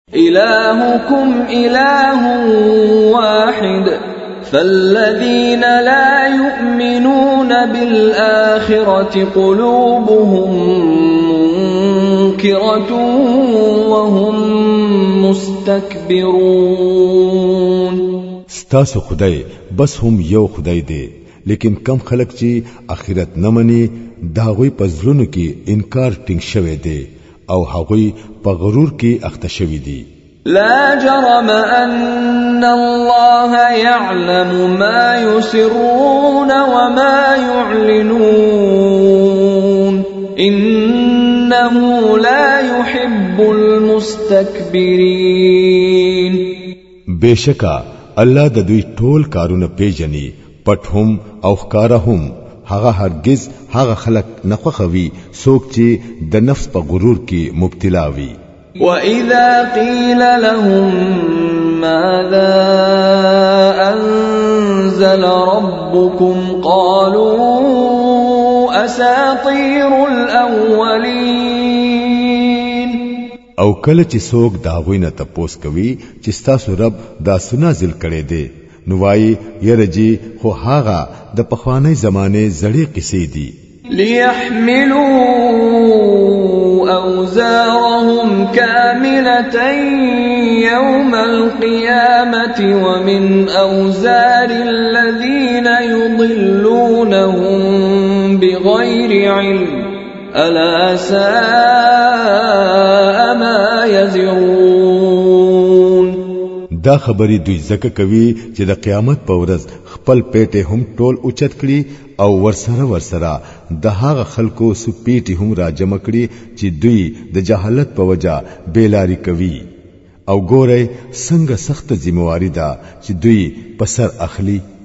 إلهكم إله واحد فالذين لا يؤمنون بالآخرة قلوبهم منكرة وهم مستكبرون. ستاسو خدای بس هم یو خدای دی، لیکن کم خلق چې آخرت نه مني داغوی په زړونو کې انکار ټینګ شوی دی او هغوی په غرور کې اخته شوی دي. لا جرم أن الله يعلم ما يسرون وما يعلنون إنه لا يحب المستكبرين. بشکا الله د دوی ټول کارونه پیژني، پټ هم او ښکارا هم. هغه هرگز هغه خلق نخوخوي څوک چې د نفس په غرور کې مبتلا وي. وَإِذَا قِيلَ لَهُم مَّاذَا أَنزَلَ رَبُّكُمْ قَالُوا أَسَاطِيرُ الْأَوَّلِينَ. او کله چې څوک داغوی نه تپوس کوي چې ستاسو رب دا سنازل کړي دي، نو وایي یرجی خو هاغه د پخوانی زمانه زړې قصې دي. ليحملوا أوزارهم كاملة يوم القيامة ومن أوزار الذين يضلونهم بغير علم ألا ساء ما يزرون. دا خبرې دوی زکه کوي چې د قیامت په ورځ خپل پیټه هم ټول اوچت کړي او ورسره د هغه خلکو سپیټي هم راجمع کړي چې دوی د جهالت په وجہ بیلاری کوي. او ګوره څنګه سخت ذمہواری ده چې دوی په سر اخلي.